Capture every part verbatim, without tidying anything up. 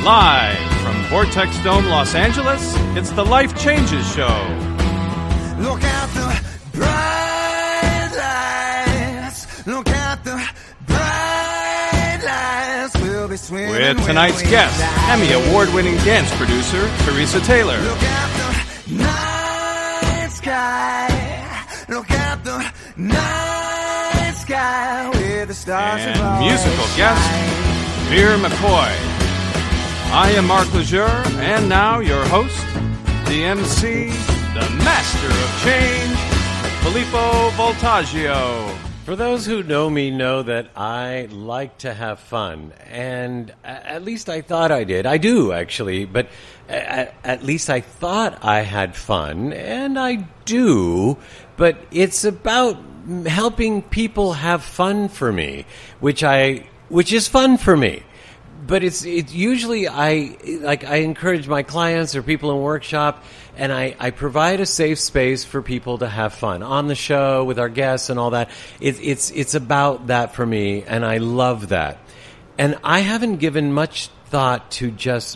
Live from Vortex Dome, Los Angeles, it's the Life Changes Show. Look at the bright lights. Look at the bright lights. We'll be swimming With tonight's guest, Emmy Award-winning dance producer, Teresa Taylor. Look at the night sky. Look at the night sky with the stars And above musical the guest, sky. Veer McCoy. I am Mark Lejeune, and now your host, the M C, the master of change, Filippo Voltaggio. For those who know me know that I like to have fun, and at least I thought I did. I do, actually, but at least I thought I had fun, and I do, but it's about helping people have fun for me, which I, which is fun for me. But it's it's usually I like I encourage my clients or people in workshop, and I, I provide a safe space for people to have fun on the show with our guests and all that. It, it's it's about that for me, and I love that. And I haven't given much thought to just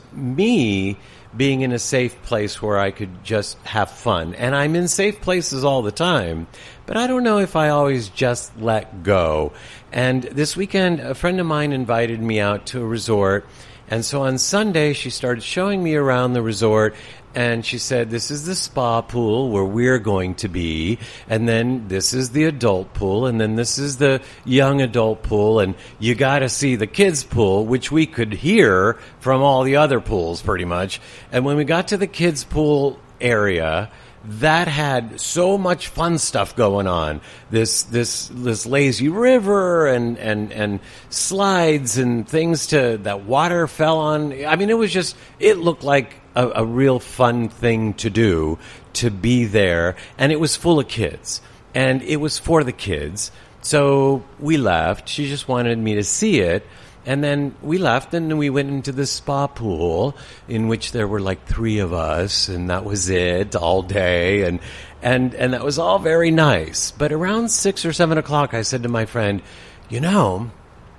me being in a safe place where I could just have fun. And I'm in safe places all the time, but I don't know if I always just let go. And this weekend, a friend of mine invited me out to a resort. And so on Sunday, she started showing me around the resort. And she said, this is the spa pool where we're going to be. And then this is the adult pool. And then this is the young adult pool. And you got to see the kids pool, which we could hear from all the other pools pretty much. And when we got to the kids pool area, that had so much fun stuff going on. This this this lazy river and and and slides and things to that water fell on. I mean, it was just it looked like a, a real fun thing to do, to be there, and it was full of kids, and it was for the kids. So we left. She just wanted me to see it. And then we left, and we went into the spa pool, in which there were like three of us, and that was it all day, and and and that was all very nice. But around six or seven o'clock, I said to my friend, you know,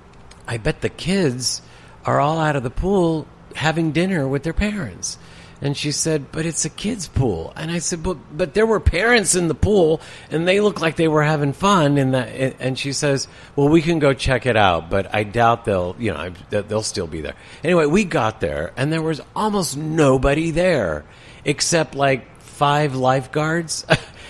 I bet the kids are all out of the pool having dinner with their parents. And she said, but it's a kid's pool. And I said, but but there were parents in the pool, and they looked like they were having fun. And that, and she says, well, we can go check it out, but I doubt they'll, you know, they'll still be there. Anyway, we got there, and there was almost nobody there, except like five lifeguards.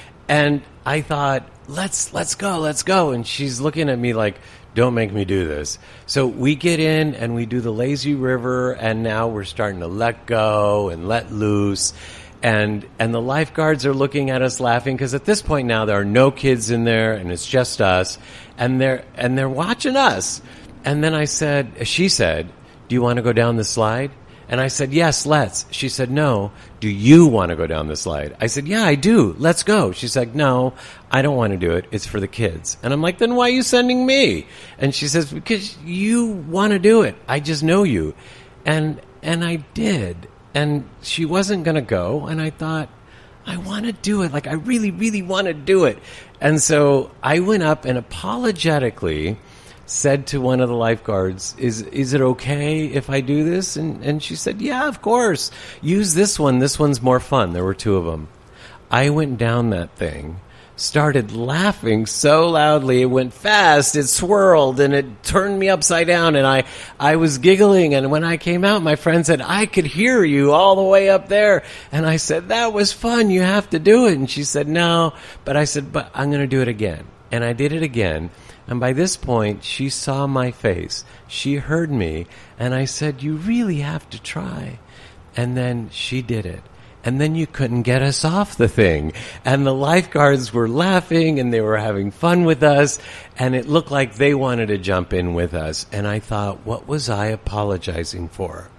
And I thought, let's let's go, let's go. And she's looking at me like, don't make me do this. So we get in and we do the lazy river, and now we're starting to let go and let loose. And and the lifeguards are looking at us laughing, because at this point now there are no kids in there and it's just us, and they're and they're watching us. And then I said, she said, do you want to go down the slide? And I said, yes, let's. She said, no, do you want to go down the slide? I said, yeah, I do. Let's go. She's like, no, I don't want to do it. It's for the kids. And I'm like, then why are you sending me? And she says, because you want to do it. I just know you. And and I did. And she wasn't going to go. And I thought, I want to do it. Like, I really, really want to do it. And so I went up and apologetically said to one of the lifeguards, is is it okay if I do this? And and she said, yeah, of course. Use this one. This one's more fun. There were two of them. I went down that thing, started laughing so loudly. It went fast. It swirled, and it turned me upside down, and I, I was giggling. And when I came out, my friend said, I could hear you all the way up there. And I said, that was fun. You have to do it. And she said, no. But I said, but I'm going to do it again. And I did it again. And by this point, she saw my face. She heard me. And I said, you really have to try. And then she did it. And then you couldn't get us off the thing. And the lifeguards were laughing, and they were having fun with us. And it looked like they wanted to jump in with us. And I thought, what was I apologizing for?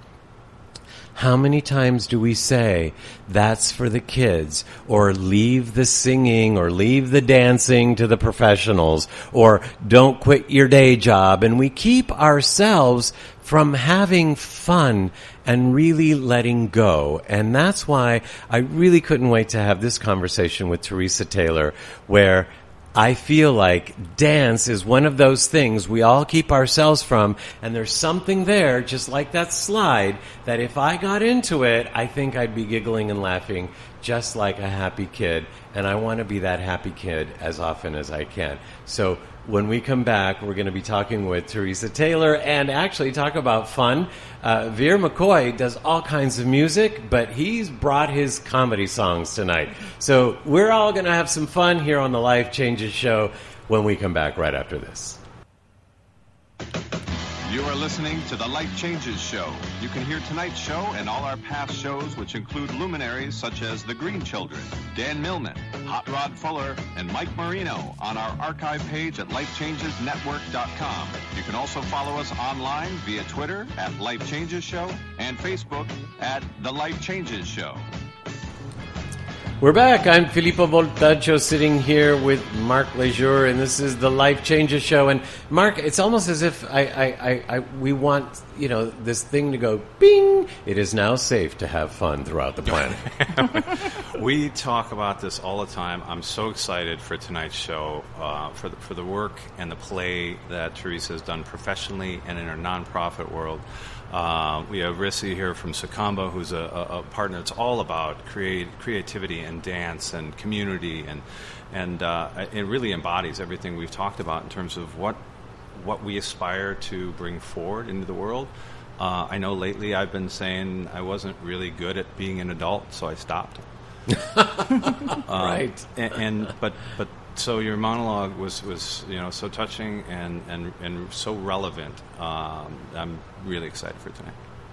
How many times do we say, that's for the kids, or leave the singing, or leave the dancing to the professionals, or don't quit your day job, and we keep ourselves from having fun and really letting go. And that's why I really couldn't wait to have this conversation with Teresa Taylor, where I feel like dance is one of those things we all keep ourselves from, and there's something there, just like that slide, that if I got into it, I think I'd be giggling and laughing just like a happy kid, and I want to be that happy kid as often as I can. So when we come back, we're going to be talking with Teresa Taylor and actually talk about fun. Uh, Veer McCoy does all kinds of music, but he's brought his comedy songs tonight. So we're all going to have some fun here on the Life Changes Show when we come back right after this. You are listening to The Life Changes Show. You can hear tonight's show and all our past shows, which include luminaries such as The Green Children, Dan Millman, Hot Rod Fuller, and Mike Marino on our archive page at life changes network dot com. You can also follow us online via Twitter at Life Changes Show and Facebook at The Life Changes Show. We're back. I'm Filippo Voltaggio sitting here with Mark Lejour, and this is the Life Changes Show. And Mark, it's almost as if I, I, I, I we want, you know, this thing to go bing. It is now safe to have fun throughout the planet. We talk about this all the time. I'm so excited for tonight's show, uh, for the, for the work and the play that Teresa has done professionally and in her nonprofit world. Uh, we have Rissi here from Sakamba, who's a, a, a partner. It's all about create, creativity and dance and community, and and uh, it really embodies everything we've talked about in terms of what what we aspire to bring forward into the world. Uh, I know lately I've been saying I wasn't really good at being an adult, so I stopped. uh, right. And, and but but. So your monologue was, was you know so touching and, and, and so relevant. Um, I'm really excited for tonight.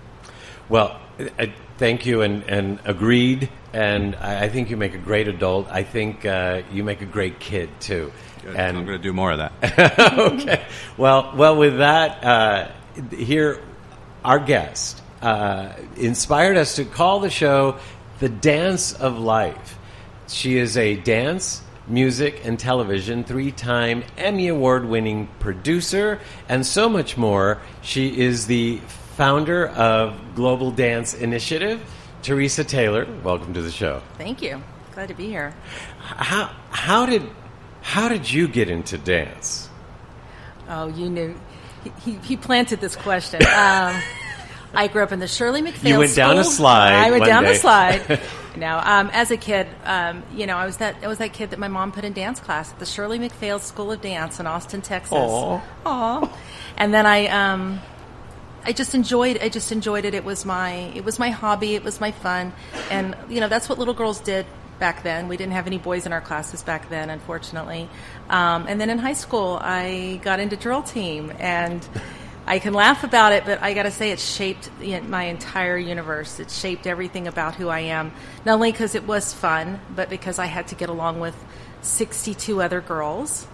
Well, uh, thank you, and, and agreed. And I, I think you make a great adult. I think uh, you make a great kid too. Good. And I'm going to do more of that. Okay. Well, well, with that, uh, here, our guest uh, inspired us to call the show "The Dance of Life." She is a dance, music, and television three-time Emmy Award-winning producer, and so much more. She is the founder of Global Dance Initiative. Teresa Taylor, welcome to the show. Thank you. Glad to be here. How how did how did you get into dance? Oh, you knew. He, he, he planted this question. Um, I grew up in the Shirley MacPhail You went School. down a slide. I went one down day. the slide. No, um, as a kid, um, you know, I was that I was that kid that my mom put in dance class at the Shirley MacPhail School of Dance in Austin, Texas. Aw. Aw. And then I, um, I just enjoyed. I just enjoyed it. It was my, it was my hobby. It was my fun, and you know, that's what little girls did back then. We didn't have any boys in our classes back then, unfortunately. Um, and then in high school, I got into drill team, and I can laugh about it, but I got to say it shaped my entire universe. It shaped everything about who I am, not only because it was fun, but because I had to get along with sixty-two other girls,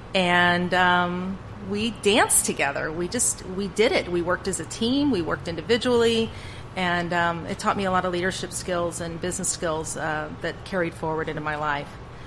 and um, we danced together. We just, we did it. We worked as a team. We worked individually, and um, it taught me a lot of leadership skills and business skills uh, that carried forward into my life.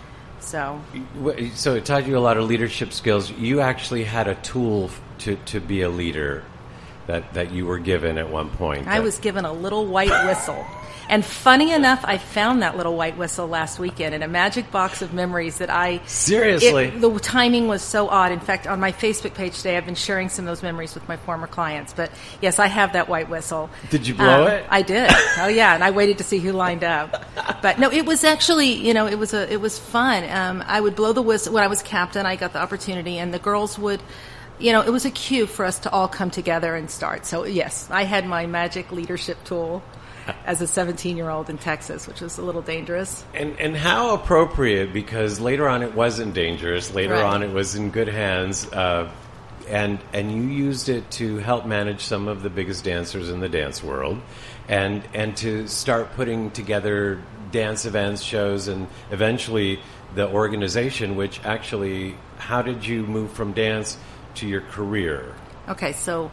So, So it taught you a lot of leadership skills. You actually had a tool to, to be a leader that, that you were given at one point. I was given a little white whistle. And funny enough, I found that little white whistle last weekend in a magic box of memories that I... Seriously? It, the timing was so odd. In fact, on my Facebook page today, I've been sharing some of those memories with my former clients. But yes, I have that white whistle. Did you blow um, it? I did. Oh, yeah. And I waited to see who lined up. But no, it was actually, you know, it was a, it was fun. Um, I would blow the whistle. When I was captain, I got the opportunity, and the girls would... You know, it was a cue for us to all come together and start. So, yes, I had my magic leadership tool as a seventeen-year-old in Texas, which was a little dangerous. And and how appropriate, because later on it wasn't dangerous. Later Right. on it was in good hands. Uh, and and you used it to help manage some of the biggest dancers in the dance world, and and to start putting together dance events, shows, and eventually the organization, which actually, how did you move from dance to your career? Okay, so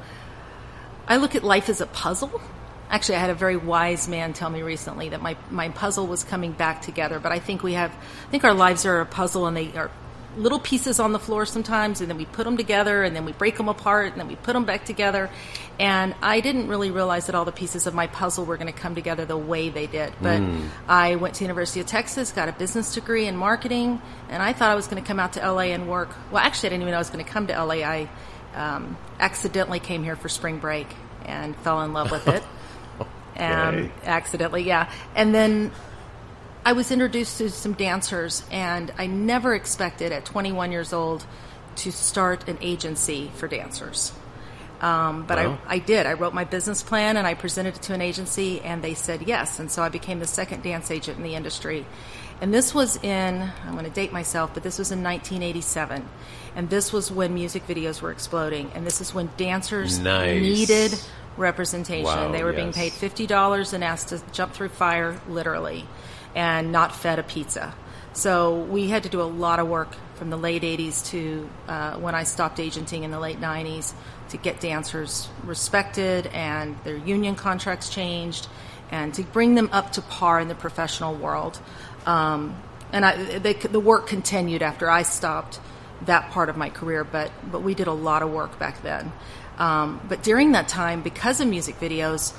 I look at life as a puzzle. Actually, I had a very wise man tell me recently that my, my puzzle was coming back together, but I think we have, I think our lives are a puzzle, and they are little pieces on the floor sometimes, and then we put them together, and then we break them apart, and then we put them back together. And I didn't really realize that all the pieces of my puzzle were going to come together the way they did. But mm. I went to the University of Texas, got a business degree in marketing, and I thought I was going to come out to L A and work. Well, actually, I didn't even know I was going to come to L A. I um, accidentally came here for spring break and fell in love with it. okay. um, accidentally, yeah. And then I was introduced to some dancers, and I never expected at twenty-one years old to start an agency for dancers. Um, but wow. I, I did. I wrote my business plan, and I presented it to an agency, and they said yes. And so I became the second dance agent in the industry. And this was in, I'm going to date myself, but this was in nineteen eighty-seven. And this was when music videos were exploding. And this is when dancers nice. needed representation. Wow, they were yes. being paid fifty dollars and asked to jump through fire, literally, and not fed a pizza. So we had to do a lot of work from the late eighties to uh, when I stopped agenting in the late nineties to get dancers respected and their union contracts changed and to bring them up to par in the professional world. Um, and I, they, the work continued after I stopped that part of my career, but, but we did a lot of work back then. Um, but during that time, because of music videos,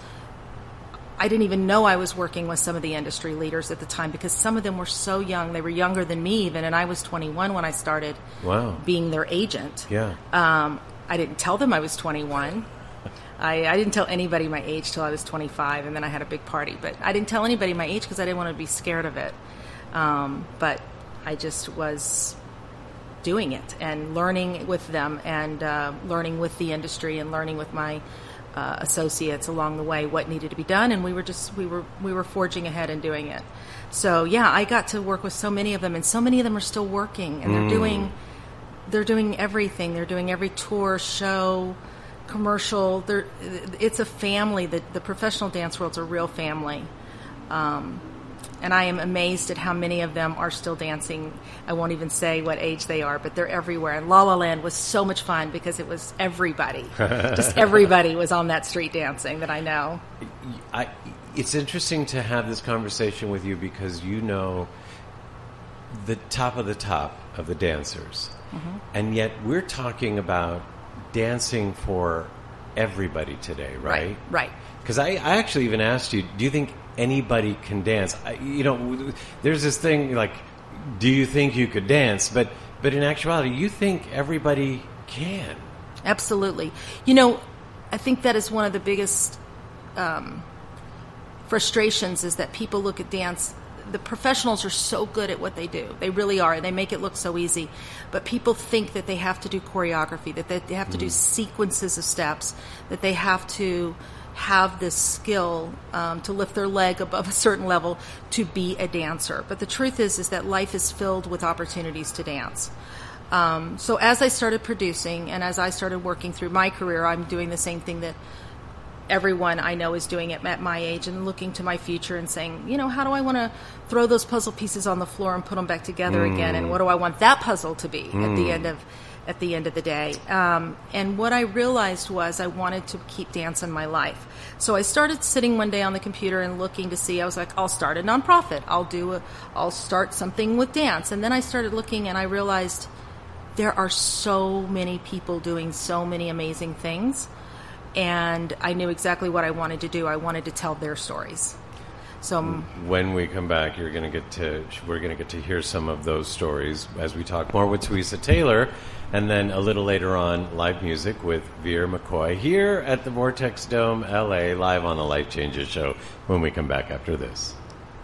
I didn't even know I was working with some of the industry leaders at the time because some of them were so young. They were younger than me even, and I was twenty-one when I started wow. being their agent. Yeah. Um, I didn't tell them I was twenty-one. I, I didn't tell anybody my age till I was twenty-five, and then I had a big party. But I didn't tell anybody my age because I didn't want to be scared of it. Um, but I just was doing it and learning with them and uh, learning with the industry and learning with my Uh, associates along the way what needed to be done, and we were just we were we were forging ahead and doing it. So yeah, I got to work with so many of them, and so many of them are still working, and they're mm. doing they're doing everything. They're doing every tour, show, commercial. They're it's a family. The the professional dance world's a real family. Um, And I am amazed at how many of them are still dancing. I won't even say what age they are, but they're everywhere. And La La Land was so much fun because it was everybody. Just everybody was on that street dancing that I know. I, it's interesting to have this conversation with you because you know the top of the top of the dancers. Mm-hmm. And yet we're talking about dancing for everybody today, right? Right, right. Because I, I actually even asked you, do you think anybody can dance? I, you know, there's this thing like, do you think you could dance? But but in actuality, you think everybody can. Absolutely. You know, I think that is one of the biggest um, frustrations is that people look at dance. The professionals are so good at what they do. They really are. They make it look so easy. But people think that they have to do choreography, that they have to mm. do sequences of steps, that they have to have this skill um, to lift their leg above a certain level to be a dancer. But the truth is, is that life is filled with opportunities to dance. Um, so as I started producing and as I started working through my career, I'm doing the same thing that everyone I know is doing it at my age and looking to my future and saying, you know, how do I want to throw those puzzle pieces on the floor and put them back together mm. again? And what do I want that puzzle to be mm. at the end of at the end of the day? Um, and what I realized was I wanted to keep dance in my life. So I started sitting one day on the computer and looking to see, I was like, I'll start a nonprofit. I'll do a, I'll start something with dance. And then I started looking and I realized there are so many people doing so many amazing things. And I knew exactly what I wanted to do. I wanted to tell their stories. So when we come back, you're going to get to we're going to get to hear some of those stories as we talk more with Teresa Taylor, and then a little later on, live music with Veer McCoy here at the Vortex Dome, L A, live on the Life Changes Show. When we come back after this.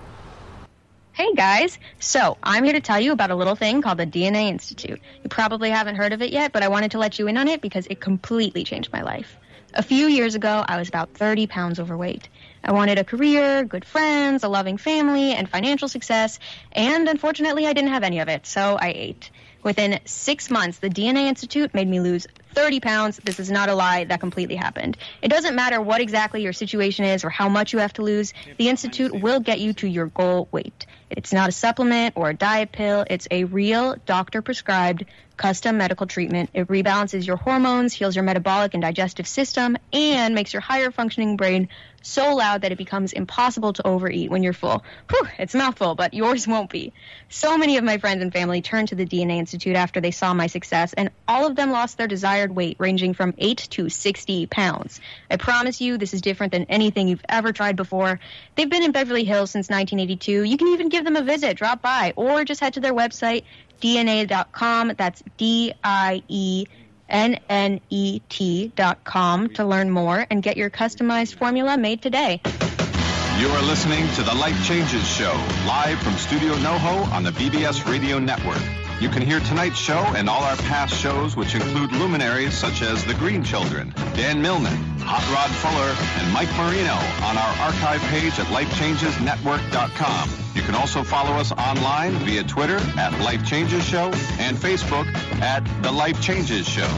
Hey guys, so I'm here to tell you about a little thing called the D N A Institute. You probably haven't heard of it yet, but I wanted to let you in on it because it completely changed my life. A few years ago, I was about thirty pounds overweight. I wanted a career, good friends, a loving family, and financial success, and unfortunately, I didn't have any of it, so I ate. Within six months, the D N A Institute made me lose thirty pounds. This is not a lie. That completely happened. It doesn't matter what exactly your situation is or how much you have to lose. The Institute will get you to your goal weight. It's not a supplement or a diet pill. It's a real doctor-prescribed custom medical treatment. It rebalances your hormones, heals your metabolic and digestive system, and makes your higher functioning brain so loud that it becomes impossible to overeat when you're full. Whew, it's a mouthful, but yours won't be. So many of my friends and family turned to the D N A Institute after they saw my success, and all of them lost their desired weight, ranging from eight to sixty pounds. I promise you, this is different than anything you've ever tried before. They've been in Beverly Hills since nineteen eighty-two. You can even give them a visit, drop by, or just head to their website, D N A dot com. That's D I E N N E T dot com to learn more and get your customized formula made today. You are listening to The Life Changes Show, live from Studio NoHo on the B B S Radio Network. You can hear tonight's show and all our past shows, which include luminaries such as The Green Children, Dan Millman, Hot Rod Fuller, and Mike Marino on our archive page at life changes network dot com. You can also follow us online via Twitter at Life Changes Show and Facebook at The Life Changes Show.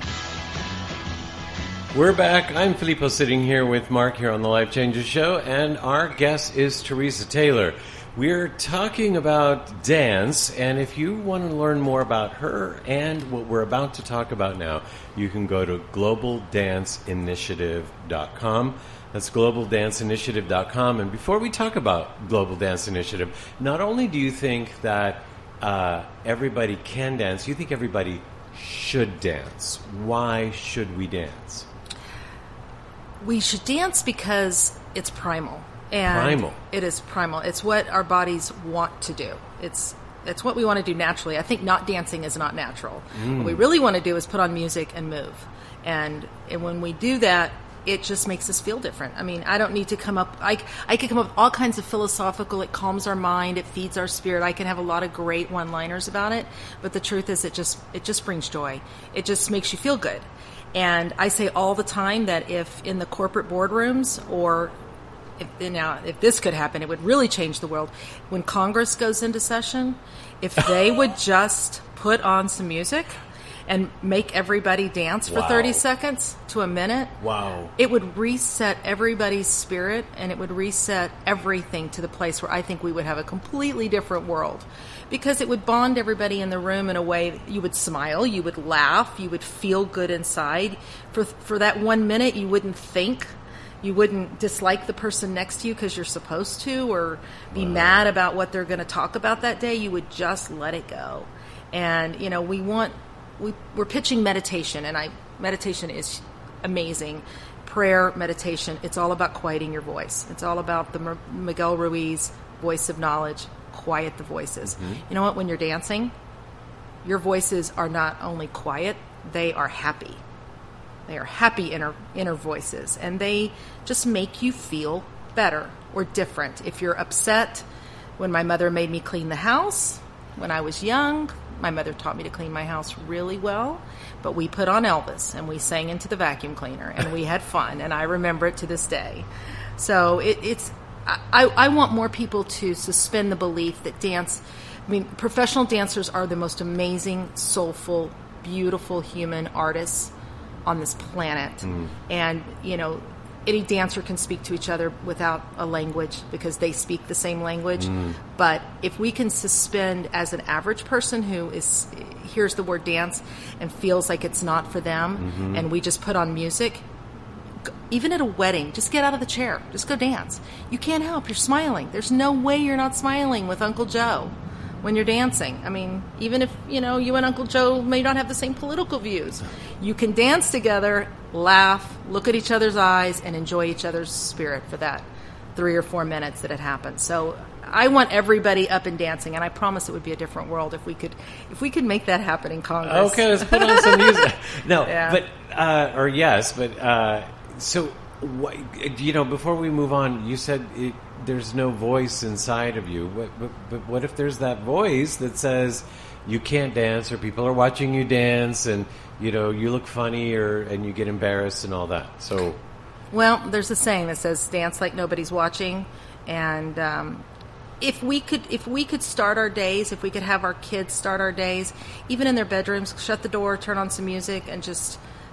We're back. I'm Filippo, sitting here with Mark here on the Life Changes Show, and our guest is Teresa Taylor. We're talking about dance, and if you want to learn more about her and what we're about to talk about now, you can go to global dance initiative dot com. That's global dance initiative dot com. And before we talk about Global Dance Initiative, not only do you think that uh, everybody can dance, you think everybody should dance. Why should we dance? We should dance because it's primal. And primal. It is primal. It's what our bodies want to do. It's it's what we want to do naturally. I think not dancing is not natural. Mm. What we really want to do is put on music and move. And, and when we do that, it just makes us feel different. I mean, I don't need to come up... I, I could come up with all kinds of philosophical... It calms our mind. It feeds our spirit. I can have a lot of great one-liners about it. But the truth is, it just it just brings joy. It just makes you feel good. And I say all the time that if in the corporate boardrooms or... If, now, if this could happen, it would really change the world. When Congress goes into session, if they would just put on some music and make everybody dance for wow. thirty seconds to a minute, wow, it would reset everybody's spirit, and it would reset everything to the place where I think we would have a completely different world. Because it would bond everybody in the room in a way that you would smile, you would laugh, you would feel good inside. For for that one minute, you wouldn't think. You wouldn't dislike the person next to you because you're supposed to, or be wow. mad about what they're going to talk about that day. You would just let it go. And, you know, we want, we, we're pitching meditation, and I meditation is amazing. Prayer, meditation, it's all about quieting your voice. It's all about the M- Miguel Ruiz voice of knowledge, quiet the voices. Mm-hmm. You know what? When you're dancing, your voices are not only quiet, they are happy. They are happy inner inner voices, and they just make you feel better or different. If you're upset, when my mother made me clean the house when I was young, my mother taught me to clean my house really well, but we put on Elvis and we sang into the vacuum cleaner and we had fun, and I remember it to this day. So it, it's I, I want more people to suspend the belief that dance, I mean, professional dancers are the most amazing, soulful, beautiful human artists on this planet. Mm. And, you know, any dancer can speak to each other without a language because they speak the same language. Mm. But if we can suspend, as an average person who is hears the word dance and feels like it's not for them, mm-hmm. and we just put on music, even at a wedding, just get out of the chair. Just go dance. You can't help. You're smiling. There's no way you're not smiling with Uncle Joe when you're dancing. I mean, even if, you know, you and Uncle Joe may not have the same political views, you can dance together, laugh, look at each other's eyes, and enjoy each other's spirit for that three or four minutes that it happens. So I want everybody up and dancing, and I promise it would be a different world if we could if we could make that happen in Congress. Okay, let's put on some music. No, yeah. but, uh, or yes, but, uh, so, what, you know, before we move on, you said it, there's no voice inside of you. But, but, but what if there's that voice that says you can't dance, or people are watching you dance, and, you know, you look funny, or and you get embarrassed and all that? So, well, there's a saying that says dance like nobody's watching, and um, if we could if we could start our days, if we could have our kids start our days, even in their bedrooms, shut the door, turn on some music, and just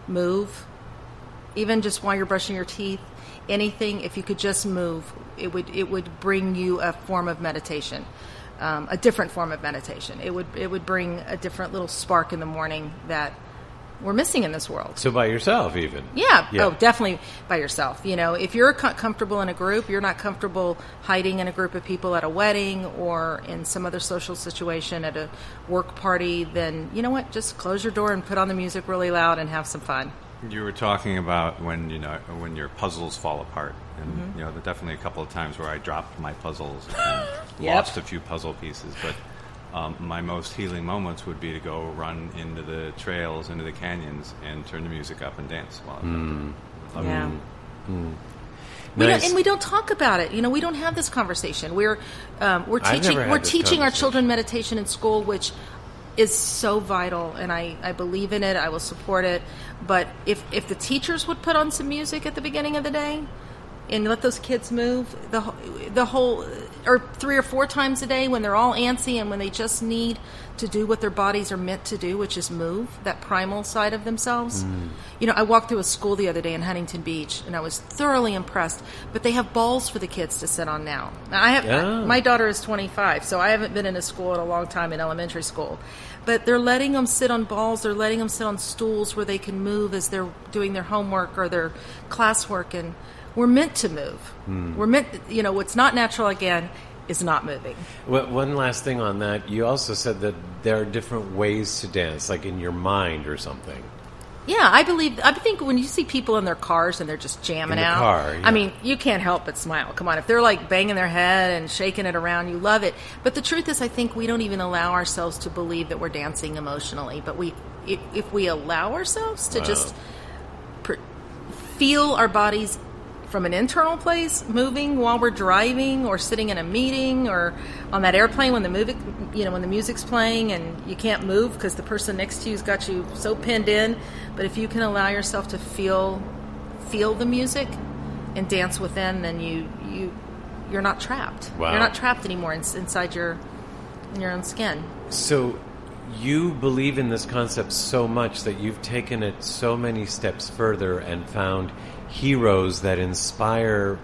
move, even just while you're brushing your teeth, anything, if you could just move, it would it would bring you a form of meditation, um, a different form of meditation. It would it would bring a different little spark in the morning that we're missing in this world. So by yourself, even. Yeah. Yeah. Oh, definitely by yourself. You know, if you're co- comfortable in a group, you're not comfortable hiding in a group of people at a wedding or in some other social situation at a work party, then you know what? Just close your door and put on the music really loud and have some fun. You were talking about when you know when your puzzles fall apart, and Mm-hmm. you know there are definitely a couple of times where I dropped my puzzles and Yep. lost a few puzzle pieces. But um, my most healing moments would be to go run into the trails, into the canyons, and turn the music up and dance while I'm mm. Yeah. Mm. We Nice. don't, and we don't talk about it. You know, we don't have this conversation. We're um, we're I've teaching never had we're this teaching our conversation. children meditation in school, which is so vital, and I, I believe in it. I will support it. But if if the teachers would put on some music at the beginning of the day and let those kids move the wh- the whole or three or four times a day when they're all antsy and when they just need to do what their bodies are meant to do, which is move, that primal side of themselves. Mm. You know, I walked through a school the other day in Huntington Beach, and I was thoroughly impressed. But they have balls for the kids to sit on now. Now I have Oh. my daughter is twenty-five, so I haven't been in a school in a long time in elementary school. But they're letting them sit on balls. They're letting them sit on stools where they can move as they're doing their homework or their classwork. And we're meant to move. Hmm. We're meant, you know, what's not natural again is not moving. Well, one last thing on that. You also said that there are different ways to dance, like in your mind or something. Yeah, I believe. I think when you see people in their cars and they're just jamming In the out, car, yeah. I mean, you can't help but smile. Come on, if they're like banging their head and shaking it around, you love it. But the truth is, I think we don't even allow ourselves to believe that we're dancing emotionally. But we, if, if we allow ourselves to Wow. just per, feel our bodies from an internal place moving while we're driving or sitting in a meeting or on that airplane when the music, you know, when the music's playing and you can't move because the person next to you's got you so pinned in. But if you can allow yourself to feel feel the music and dance within, then you you you're not trapped. Wow. You're not trapped anymore in, inside your in your own skin. So you believe in this concept so much that you've taken it so many steps further and found heroes that inspire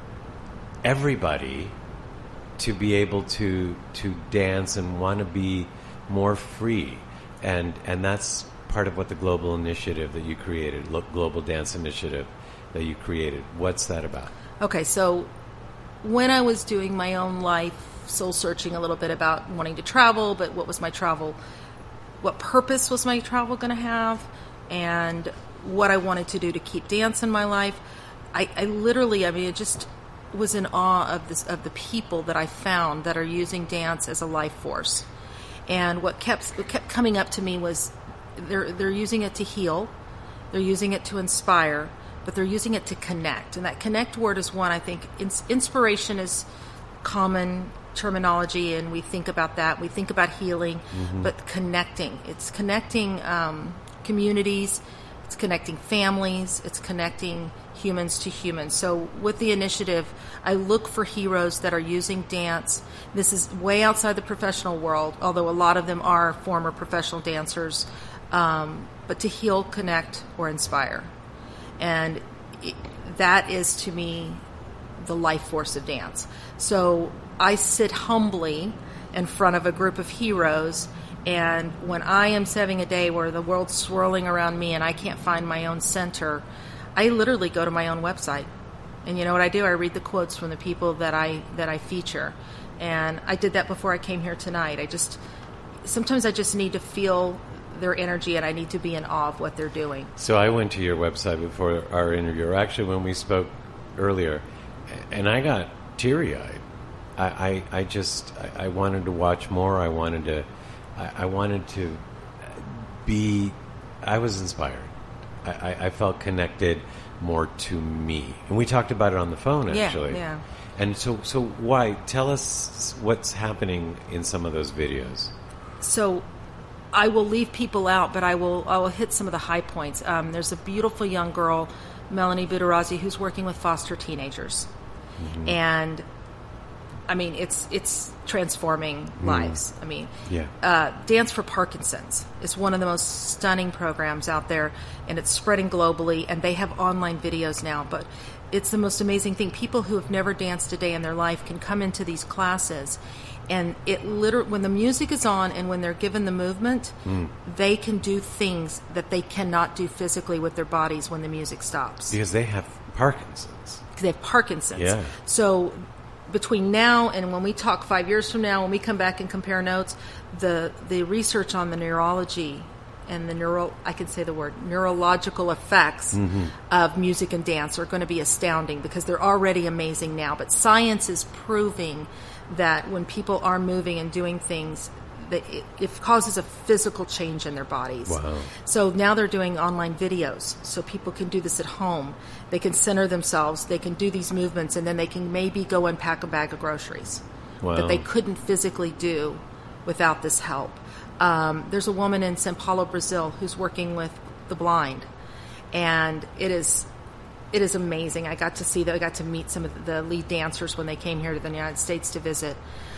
everybody to be able to to dance and want to be more free, and and that's part of what the global initiative that you created, Lo- Global Dance Initiative that you created. What's that about? Okay, so when I was doing my own life, soul searching a little bit about wanting to travel, but what was my travel, what purpose was my travel going to have, and what I wanted to do to keep dance in my life, I, I literally, I mean, it just was in awe of this, of the people that I found that are using dance as a life force. And what kept what kept coming up to me was they're they're using it to heal, they're using it to inspire, but they're using it to connect. And that connect word is one, I think, ins- inspiration is common terminology, and we think about that. We think about healing, Mm-hmm. but connecting. It's connecting um, communities, it's connecting families, it's connecting humans to humans. So with the initiative, I look for heroes that are using dance. This is way outside the professional world, although a lot of them are former professional dancers, um, but to heal, connect, or inspire. And it, that is, to me, the life force of dance. So I sit humbly in front of a group of heroes, and when I am having a day where the world's swirling around me and I can't find my own center, I literally go to my own website. And you know what I do? I read the quotes from the people that I that I feature. And I did that before I came here tonight. I just sometimes I just need to feel their energy, and I need to be in awe of what they're doing. So I went to your website before our interview, or actually when we spoke earlier, and I got teary-eyed. I, I, I just, I, I wanted to watch more. I wanted to, I, I wanted to be, I was inspired. I, I, I felt connected more to me. And we talked about it on the phone, Yeah, actually. yeah. And so, so why? Tell us what's happening in some of those videos. So I will leave people out, but I will I will hit some of the high points. Um, there's a beautiful young girl, Melanie Budarazi, who's working with foster teenagers. And I mean, it's it's transforming lives. I mean, Yeah. uh, Dance for Parkinson's is one of the most stunning programs out there, and it's spreading globally, and they have online videos now, but it's the most amazing thing. People who have never danced a day in their life can come into these classes, and it literally, when the music is on and when they're given the movement, they can do things that they cannot do physically with their bodies when the music stops. Because they have Parkinson's. They have Parkinson's. Yeah. So between now and when we talk five years from now, when we come back and compare notes, the the research on the neurology and the neuro, I can say the word, neurological effects of music and dance are going to be astounding, because they're already amazing now. But science is proving that when people are moving and doing things, that it, it causes a physical change in their bodies. Wow. So now they're doing online videos, so people can do this at home. They can center themselves, they can do these movements, and then they can maybe go and pack a bag of groceries Wow. that they couldn't physically do without this help. Um, there's a woman in Sao Paulo, Brazil, who's working with the blind, and it is it is amazing. I got to see that. I got to meet some of the lead dancers when they came here to the United States to visit.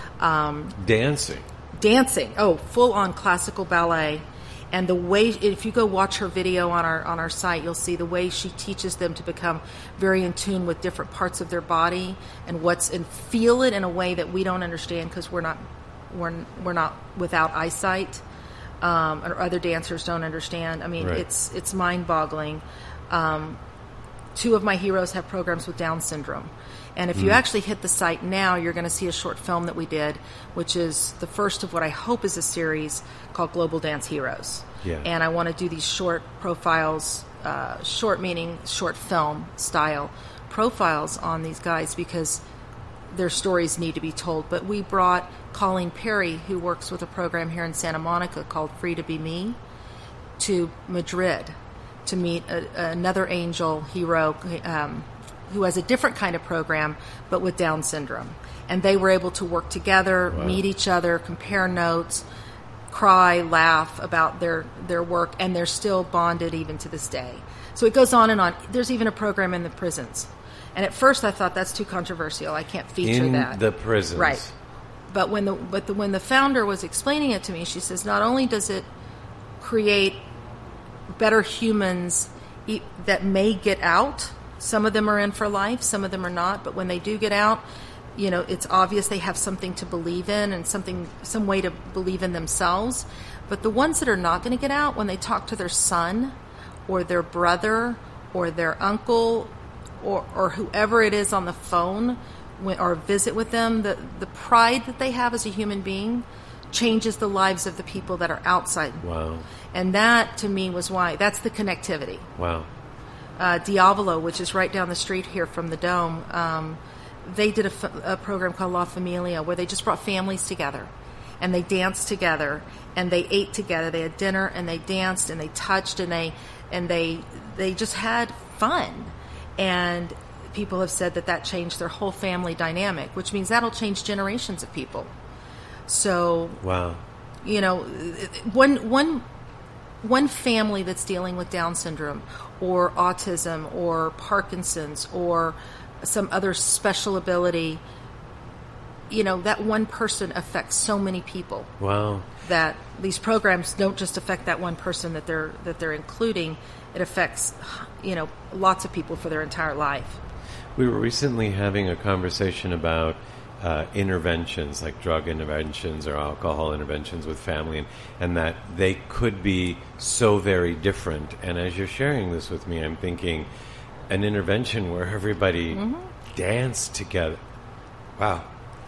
Um, Dancing. dancing, oh, full on classical ballet. And the way, if you go watch her video on our on our site, you'll see the way she teaches them to become very in tune with different parts of their body and what's and feel it in a way that we don't understand, because we're not we're we're not without eyesight, um, or other dancers don't understand. I mean, Right. it's it's mind boggling. Um, two of my heroes have programs with Down syndrome. And if you actually hit the site now, you're going to see a short film that we did, which is the first of what I hope is a series called Global Dance Heroes. Yeah. And I want to do these short profiles, uh, short meaning short film style profiles on these guys, because their stories need to be told. But we brought Colleen Perry, who works with a program here in Santa Monica called Free to Be Me, to Madrid to meet a, another angel hero um, who has a different kind of program, but with Down syndrome. And they were able to work together, Wow. meet each other, compare notes, cry, laugh about their, their work, and they're still bonded even to this day. So it goes on and on. There's even a program in the prisons. And at first I thought that's too controversial. I can't feature In that. the prisons. Right. But when the but the, when the founder was explaining it to me, she says, not only does it create better humans e- that may get out, some of them are in for life, some of them are not, but when they do get out, you know, it's obvious they have something to believe in and something, some way to believe in themselves. But the ones that are not going to get out, when they talk to their son or their brother or their uncle or, or whoever it is on the phone, when, or visit with them, the, the pride that they have as a human being changes the lives of the people that are outside. Wow. And that, to me, was why, that's the connectivity. Wow. Uh, Diavolo, which is right down the street here from the Dome, um, they did a, f- a program called La Familia, where they just brought families together, and they danced together, and they ate together. They had dinner, and they danced, and they touched, and they and they they just had fun. And people have said that that changed their whole family dynamic, which means that'll change generations of people. So, Wow. you know, one one one family that's dealing with Down syndrome or autism or Parkinson's or some other special ability, you know, that one person affects so many people Wow. that these programs don't just affect that one person that they're that they're including. It affects, you know, lots of people for their entire life. We were recently having a conversation about uh, interventions, like drug interventions or alcohol interventions with family, and, and that they could be so very different. And as you're sharing this with me, I'm thinking an intervention where everybody Mm-hmm. danced together. Wow.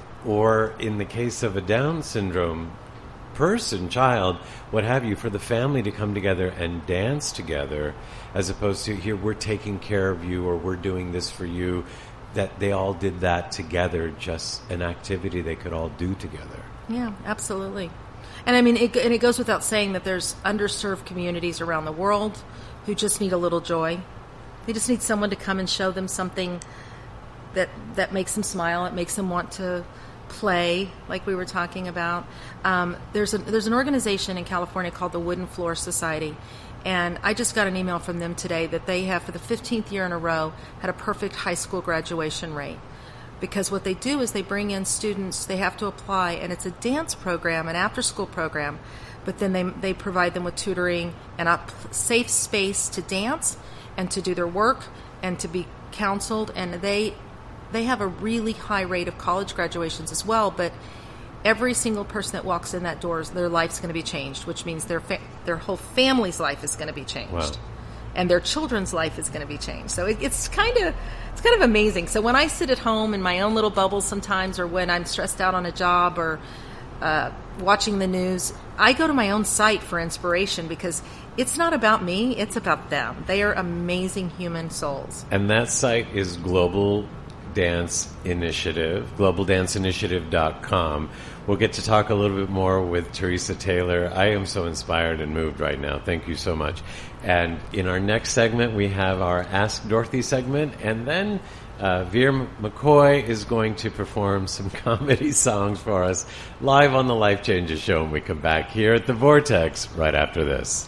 Or in the case of a Down syndrome person, child, what have you, for the family to come together and dance together, as opposed to here, we're taking care of you or we're doing this for you, that they all did that together, just an activity they could all do together. Yeah, absolutely. And I mean, it, and it goes without saying that there's underserved communities around the world who just need a little joy. They just need someone to come and show them something that that makes them smile. It makes them want to play, like we were talking about. Um, there's a, there's an organization in California called the Wooden Floor Society, and I just got an email from them today that they have, for the fifteenth year in a row, had a perfect high school graduation rate. because what they do is they bring in students, they have to apply, and it's a dance program, an after-school program, but then they they provide them with tutoring and a safe space to dance and to do their work and to be counseled, and they they have a really high rate of college graduations as well, but every single person that walks in that door, their life's going to be changed, which means their fa- their whole family's life is going to be changed. Wow. And their children's life is going to be changed. So it, it's kind of it's kind of amazing. So when I sit at home in my own little bubble sometimes, or when I'm stressed out on a job or uh, watching the news, I go to my own site for inspiration because it's not about me, it's about them. They are amazing human souls. And that site is Global Dance Initiative, global dance initiative dot com. We'll get to talk a little bit more with Teresa Taylor. I am so inspired and moved right now. Thank you so much. And in our next segment, we have our Ask Dorothy segment, and then uh, Veer McCoy is going to perform some comedy songs for us live on the Life Changes Show when we come back here at The Vortex right after this.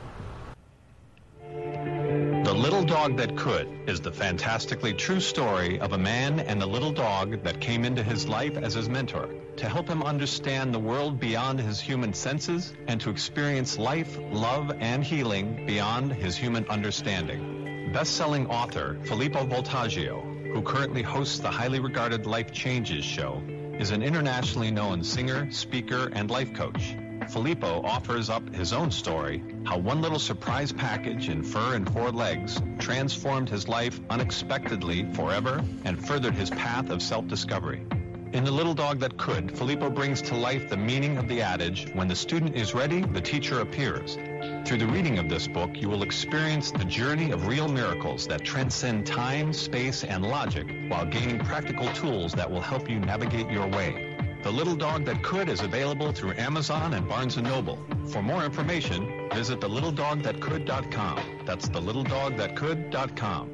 The Little Dog That Could is the fantastically true story of a man and the little dog that came into his life as his mentor to help him understand the world beyond his human senses and to experience life, love, and healing beyond his human understanding. Best-selling author Filippo Voltaggio, who currently hosts the highly regarded Life Changes show, is an internationally known singer, speaker, and life coach. Filippo offers up his own story, how one little surprise package in fur and four legs transformed his life unexpectedly forever and furthered his path of self-discovery. In The Little Dog That Could, Filippo brings to life the meaning of the adage, when the student is ready, the teacher appears. Through the reading of this book, you will experience the journey of real miracles that transcend time, space, and logic while gaining practical tools that will help you navigate your way. The Little Dog That Could is available through Amazon and Barnes and Noble. For more information, visit the little dog that could dot com. That's the little dog that could dot com.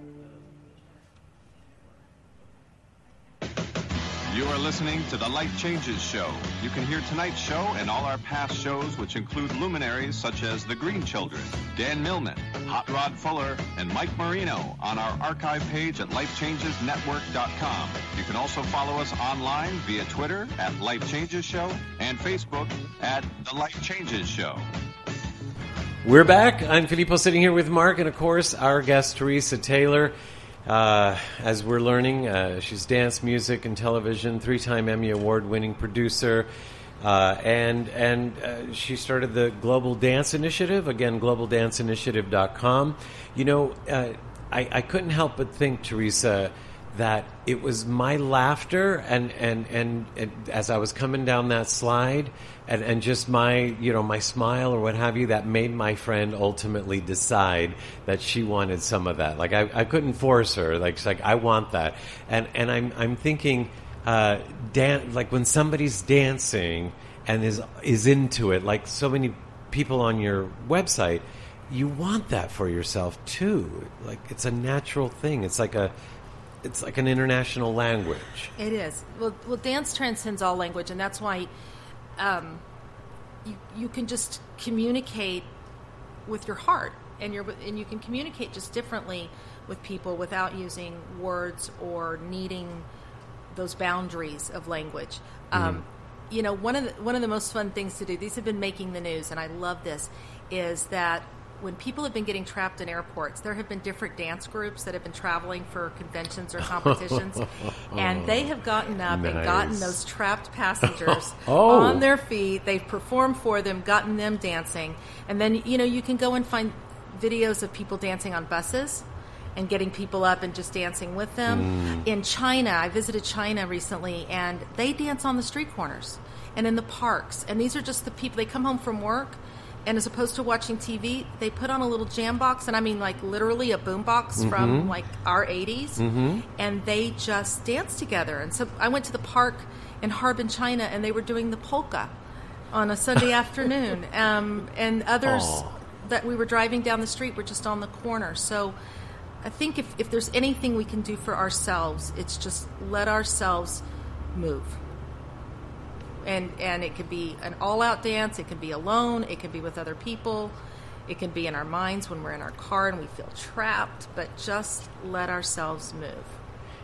You are listening to The Life Changes Show. You can hear tonight's show and all our past shows, which include luminaries such as The Green Children, Dan Millman, Hot Rod Fuller, and Mike Marino on our archive page at life changes network dot com. You can also follow us online via Twitter at Life Changes Show and Facebook at The Life Changes Show. We're back. I'm Filippo sitting here with Mark, and of course, our guest, Teresa Taylor. Uh, as we're learning, uh, she's dance, music, and television, three-time Emmy Award-winning producer, uh, and and uh, she started the Global Dance Initiative, again, global dance initiative dot com. You know, uh, I, I couldn't help but think, Teresa, that it was my laughter and, and, and, and as I was coming down that slide and, and just my, you know, my smile or what have you, that made my friend ultimately decide that she wanted some of that. Like I, I couldn't force her. Like, she's like, I want that. And, and I'm, I'm thinking, uh, dan- like when somebody's dancing and is, is into it, like so many people on your website, you want that for yourself too. Like it's a natural thing. It's like a, It's like an international language. It is. Well, well, dance transcends all language, and that's why um, you you can just communicate with your heart, and you're and you can communicate just differently with people without using words or needing those boundaries of language. Mm-hmm. Um, you know, one of the, one of the most fun things to do. These have been making the news, and I love this. Is that when people have been getting trapped in airports, there have been different dance groups that have been traveling for conventions or competitions, and they have gotten up Nice. and gotten those trapped passengers Oh. on their feet. They've performed for them, gotten them dancing, and then, you know, you can go and find videos of people dancing on buses and getting people up and just dancing with them. Mm. In China, I visited China recently, and they dance on the street corners and in the parks, and these are just the people, they come home from work, and as opposed to watching T V, they put on a little jam box, and I mean like literally a boom box mm-hmm. from like our eighties, mm-hmm. and they just dance together. And so I went to the park in Harbin, China, and they were doing the polka on a Sunday afternoon. Um, and others Aww. that we were driving down the street were just on the corner. So I think if, if there's anything we can do for ourselves, it's just let ourselves move. And and it could be an all-out dance. It can be alone. It can be with other people. It can be in our minds when we're in our car and we feel trapped. But just let ourselves move.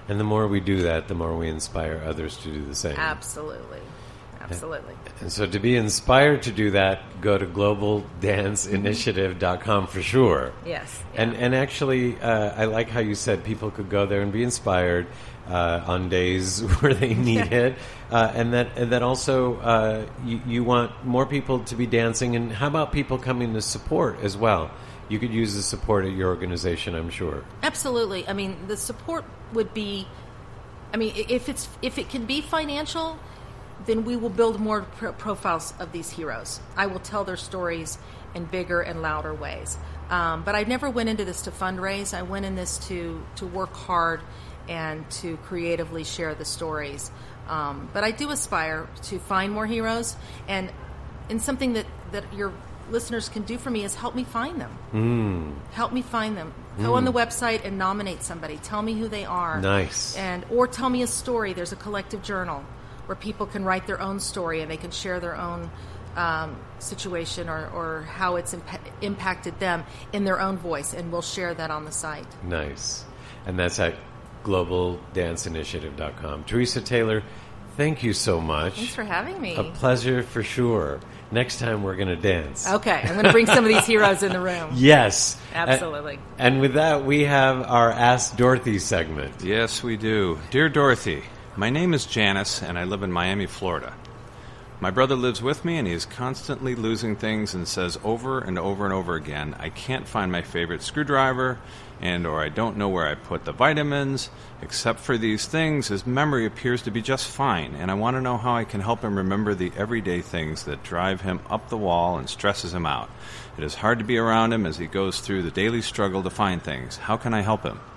And the more we do that, the more we inspire others to do the same. Absolutely. Absolutely. And so to be inspired to do that, go to global dance initiative dot com for sure. Yes. And yeah. and actually, uh, I like how you said people could go there and be inspired uh, on days where they need it. Uh, and that and that also, uh, you, you want more people to be dancing. And how about people coming to support as well? You could use the support at your organization, I'm sure. Absolutely. I mean, the support would be, I mean, if it's if it can be financial, then we will build more pro- profiles of these heroes. I will tell their stories in bigger and louder ways. Um, but I never went into this to fundraise. I went in this to, to work hard and to creatively share the stories. Um, but I do aspire to find more heroes. And, and something that, that your listeners can do for me is help me find them. Mm. Help me find them. Go mm. on the website and nominate somebody. Tell me who they are. Nice. And or tell me a story. There's a collective journal where people can write their own story and they can share their own um, situation or, or how it's imp- impacted them in their own voice, and we'll share that on the site. Nice. And that's at global dance initiative dot com. Teresa Taylor, thank you so much. Thanks for having me. A pleasure for sure. Next time we're going to dance. Okay, I'm going to bring some of these heroes in the room. Yes. Absolutely. And, and with that, we have our Ask Dorothy segment. Yes, we do. Dear Dorothy, my name is Janice, and I live in Miami, Florida. My brother lives with me, and he is constantly losing things and says over and over and over again, I can't find my favorite screwdriver, and or I don't know where I put the vitamins. Except for these things, his memory appears to be just fine, and I want to know how I can help him remember the everyday things that drive him up the wall and stresses him out. It is hard to be around him as he goes through the daily struggle to find things. How can I help him?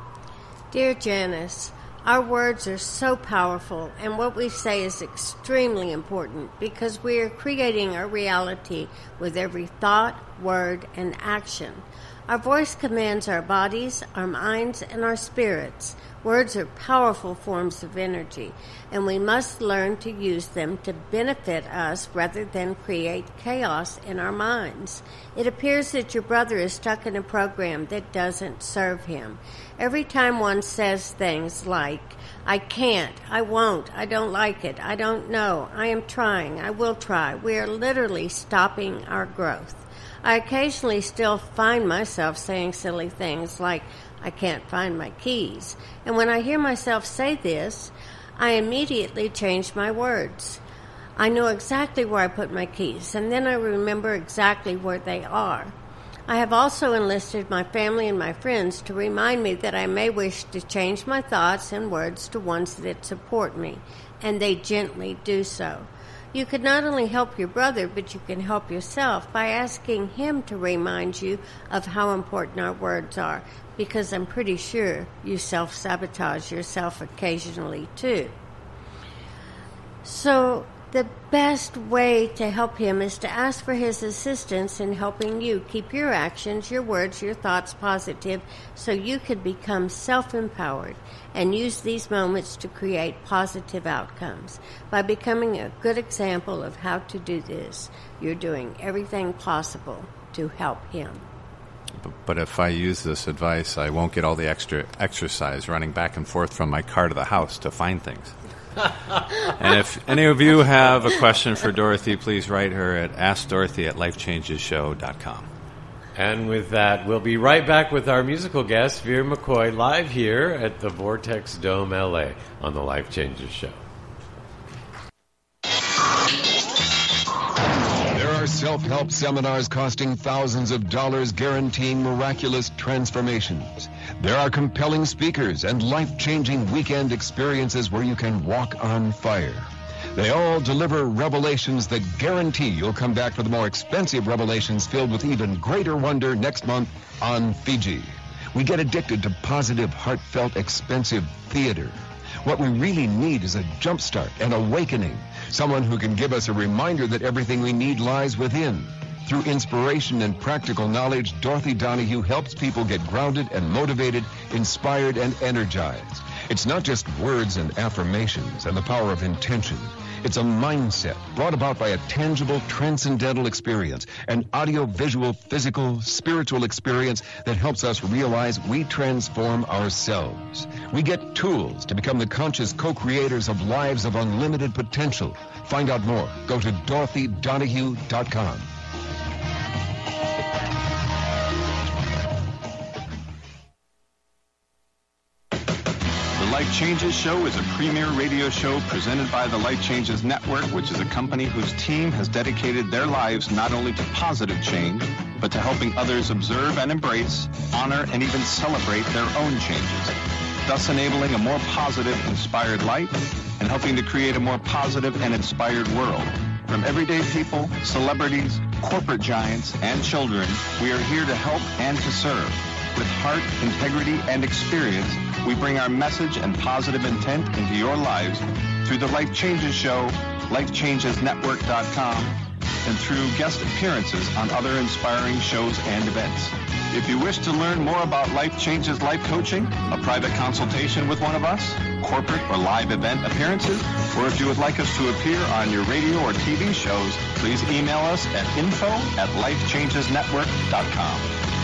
Dear Janice, our words are so powerful, and what we say is extremely important because we are creating our reality with every thought, word, and action. Our voice commands our bodies, our minds, and our spirits. Words are powerful forms of energy, and we must learn to use them to benefit us rather than create chaos in our minds. It appears that your brother is stuck in a program that doesn't serve him. Every time one says things like, I can't, I won't, I don't like it, I don't know, I am trying, I will try, we are literally stopping our growth. I occasionally still find myself saying silly things like, I can't find my keys. And when I hear myself say this, I immediately change my words. I know exactly where I put my keys, and then I remember exactly where they are. I have also enlisted my family and my friends to remind me that I may wish to change my thoughts and words to ones that support me, and they gently do so. You could not only help your brother, but you can help yourself by asking him to remind you of how important our words are, because I'm pretty sure you self-sabotage yourself occasionally too. So the best way to help him is to ask for his assistance in helping you keep your actions, your words, your thoughts positive so you could become self-empowered and use these moments to create positive outcomes. By becoming a good example of how to do this, you're doing everything possible to help him. But if I use this advice, I won't get all the extra exercise running back and forth from my car to the house to find things. And if any of you have a question for Dorothy, please write her at ask dorothy at life changes show dot com. And with that, we'll be right back with our musical guest, Veer McCoy, live here at the Vortex Dome L A on the Life Changes Show. There are self-help seminars costing thousands of dollars guaranteeing miraculous transformations. There are compelling speakers and life-changing weekend experiences where you can walk on fire. They all deliver revelations that guarantee you'll come back for the more expensive revelations filled with even greater wonder next month on Fiji. We get addicted to positive, heartfelt, expensive theater. What we really need is a jumpstart, an awakening, someone who can give us a reminder that everything we need lies within. Through inspiration and practical knowledge, Dorothy Donahue helps people get grounded and motivated, inspired and energized. It's not just words and affirmations and the power of intention. It's a mindset brought about by a tangible, transcendental experience, an audio-visual, physical, spiritual experience that helps us realize we transform ourselves. We get tools to become the conscious co-creators of lives of unlimited potential. Find out more. Go to Dorothy Donahue dot com. The Life Changes Show is a premier radio show presented by the Life Changes Network, which is a company whose team has dedicated their lives not only to positive change, but to helping others observe and embrace, honor, and even celebrate their own changes, thus enabling a more positive, inspired life and helping to create a more positive and inspired world. From everyday people, celebrities, corporate giants, and children, we are here to help and to serve. With heart, integrity, and experience, we bring our message and positive intent into your lives through the Life Changes Show, life changes network dot com, and through guest appearances on other inspiring shows and events. If you wish to learn more about Life Changes Life Coaching, a private consultation with one of us, corporate or live event appearances, or if you would like us to appear on your radio or T V shows, please email us at info at life changes network dot com.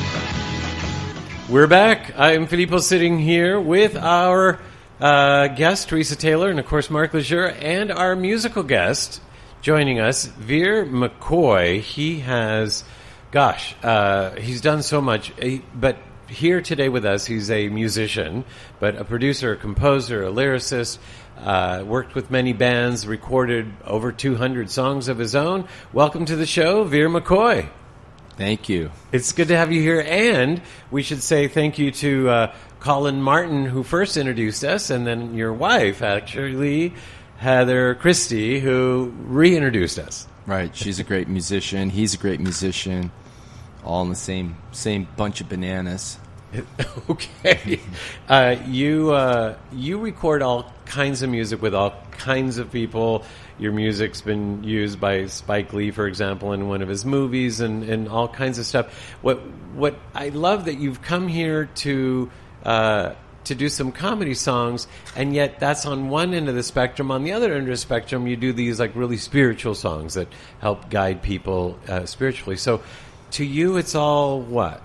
We're back. I'm Filippo, sitting here with our uh, guest, Teresa Taylor, and of course, Mark Lejeune, and our musical guest joining us, Veer McCoy. He has, gosh, uh, he's done so much, he, but here today with us, he's a musician, but a producer, a composer, a lyricist, uh, worked with many bands, recorded over two hundred songs of his own. Welcome to the show, Veer McCoy. Thank you. It's good to have you here, and we should say thank you to uh, Colin Martin, who first introduced us, and then your wife, actually, Heather Christie, who reintroduced us. Right. She's a great musician. He's a great musician. All in the same same bunch of bananas. Okay. Uh, you uh, you record all kinds of music with all kinds of people. Your music's been used by Spike Lee, for example, in one of his movies, and, and all kinds of stuff. What what I love that you've come here to uh, to do some comedy songs, and yet that's on one end of the spectrum. On the other end of the spectrum, you do these like really spiritual songs that help guide people uh, spiritually. So, to you, it's all what?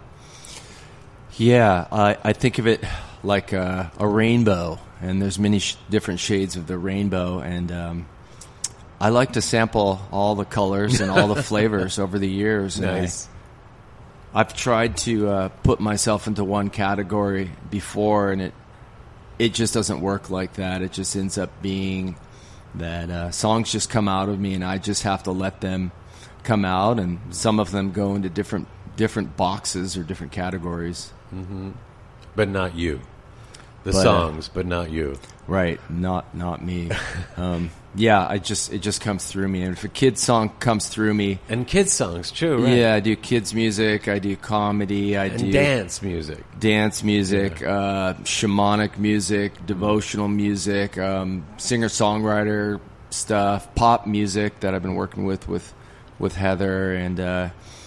Yeah, I, I think of it like a, a rainbow, and there's many sh- different shades of the rainbow, and um, I like to sample all the colors and all the flavors over the years. Nice. I, I've tried to uh, put myself into one category before, and it it just doesn't work like that. It just ends up being that uh, songs just come out of me, and I just have to let them come out, and some of them go into different different boxes or different categories. Mm-hmm. But not you. The but, songs, uh, but not you. Right, not not me. um, yeah, I just it just comes through me, and if a kid's song comes through me, and kids songs too, right? Yeah, I do kids music, I do comedy, I and do dance music, dance music, yeah. uh, shamanic music, devotional music, um, singer songwriter stuff, pop music that I've been working with with with Heather, and uh,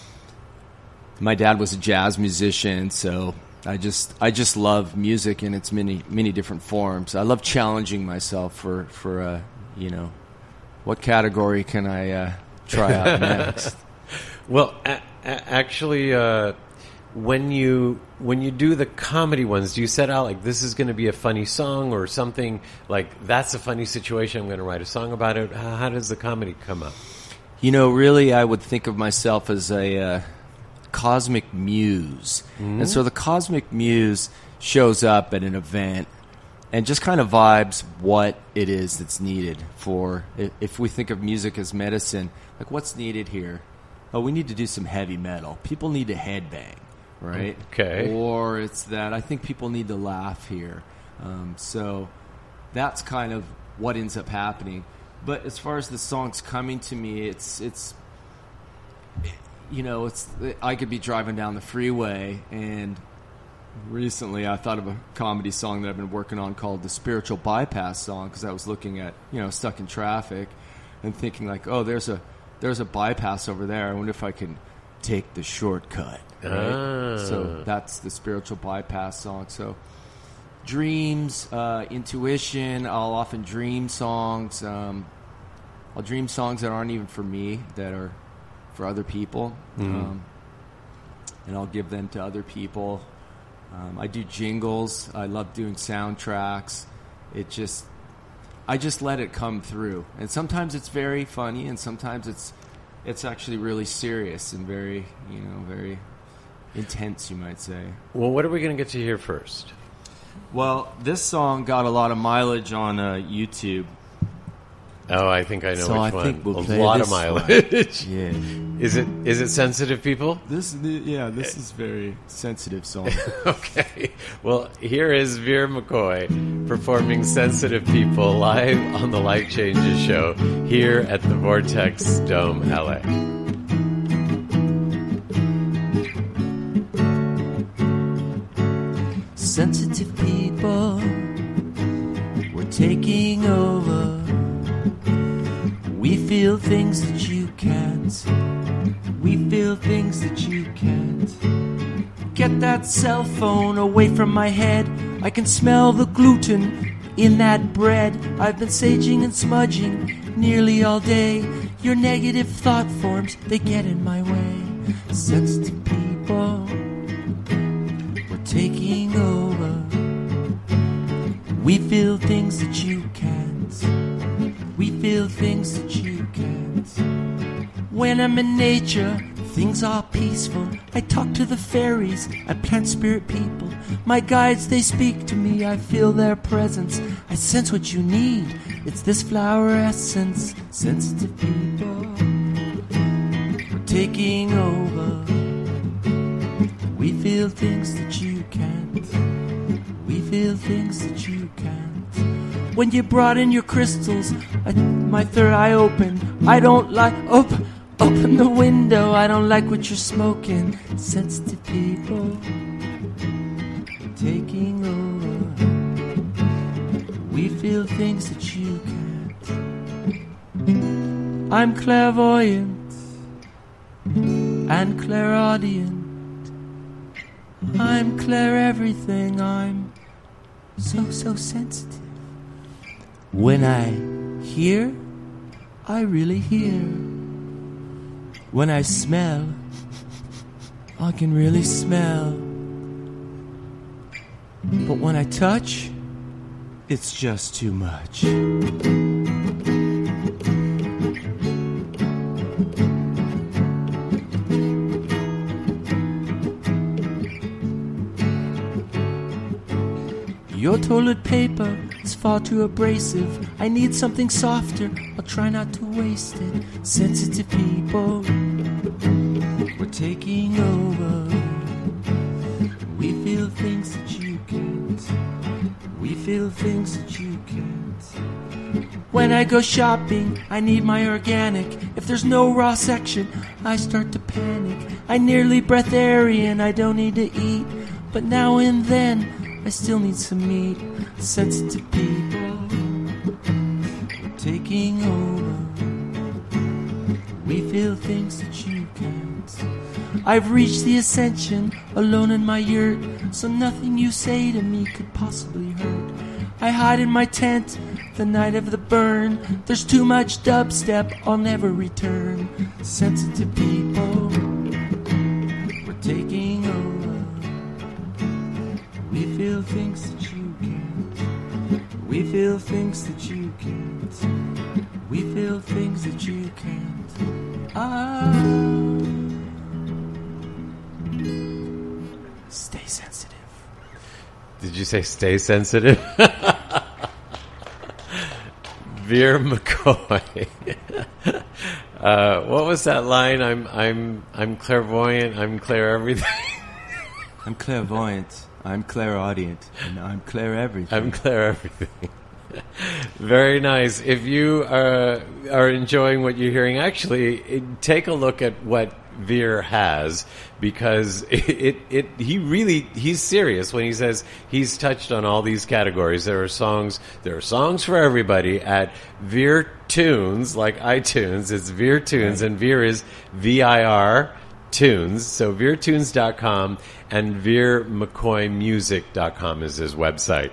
my dad was a jazz musician, so. I just I just love music in its many many different forms. I love challenging myself for for uh, you know, what category can I uh, try out next? Well, a- a- actually, uh, when you when you do the comedy ones, do you set out like this is going to be a funny song or something like that's a funny situation? I'm going to write a song about it. How, how does the comedy come up? You know, really, I would think of myself as a uh, cosmic muse. Mm-hmm. And so the cosmic muse shows up at an event and just kind of vibes what it is that's needed for, if we think of music as medicine, like what's needed here? Oh, we need to do some heavy metal. People need to headbang, right? Okay. Or it's that I think people need to laugh here. Um, so that's kind of what ends up happening. But as far as the songs coming to me, it's it's you know, it's I could be driving down the freeway, and recently I thought of a comedy song that I've been working on called the Spiritual Bypass Song, because I was looking at, you know, stuck in traffic and thinking like, oh, there's a there's a bypass over there. I wonder if I can take the shortcut. Right? Ah. So that's the Spiritual Bypass Song. So dreams, uh, intuition, I'll often dream songs. Um, I'll dream songs that aren't even for me, that are for other people, Mhm. um, and I'll give them to other people. Um, I do jingles. I love doing soundtracks. It just, I just let it come through, and sometimes it's very funny, and sometimes it's, it's actually really serious and very, you know, very intense, you might say. Well, what are we going to get to hear first? Well, this song got a lot of mileage on uh, YouTube. Oh, I think I know So which I one. think we'll a play lot this of mileage. one. Yeah. Is it is it sensitive, people? This, yeah, this is very sensitive song. Okay. Well, here is Vera McCoy performing Sensitive People live on the Life Changes show here at the Vortex Dome, L A. Sensitive people, we're taking over. We feel things that you can't. We feel things that you can't. Get that cell phone away from my head. I can smell the gluten in that bread. I've been saging and smudging nearly all day. Your negative thought forms, they get in my way. Sensitive people, we're taking over. We feel things that you can't. We feel things that you can't. When I'm in nature, things are peaceful. I talk to the fairies, I plant spirit people. My guides, they speak to me, I feel their presence. I sense what you need, it's this flower essence. Sensitive people, we're taking over. We feel things that you can't. We feel things that you can't. When you brought in your crystals, I, my third eye opened. I don't like, open, open the window. I don't like what you're smoking. Sensitive people, taking over. We feel things that you can't. I'm clairvoyant and clairaudient. I'm clair everything. I'm so, so sensitive. When I hear, I really hear. When I smell, I can really smell. But when I touch, it's just too much. Your toilet paper is far too abrasive. I need something softer. I'll try not to waste it. Sensitive people, we're taking over. We feel things that you can't. We feel things that you can't. When I go shopping, I need my organic. If there's no raw section, I start to panic. I nearly breatharian, I don't need to eat. But now and then, I still need some meat. Sensitive people, we're taking over. We feel things that you can't. I've reached the ascension, alone in my yurt, so nothing you say to me could possibly hurt. I hide in my tent, the night of the burn. There's too much dubstep, I'll never return. Sensitive people, we're taking over. We feel things that you can't. We feel things that you can't. We feel things that you can't. Ah. Stay sensitive. Did you say stay sensitive? Vera McCoy. uh, what was that line? I'm I'm I'm clairvoyant. I'm clair everything. I'm clairvoyant. I'm clairaudient, and I'm clair everything. I'm clair everything. Very nice. If you uh, are enjoying what you're hearing, actually, it, take a look at what Veer has, because it, it, it he really he's serious when he says he's touched on all these categories. There are songs, there are songs for everybody at Veer Tunes, like iTunes. It's Veer Tunes, right. And Veer is V I R Tunes. So veer tunes dot com and veer mccoy music dot com is his website.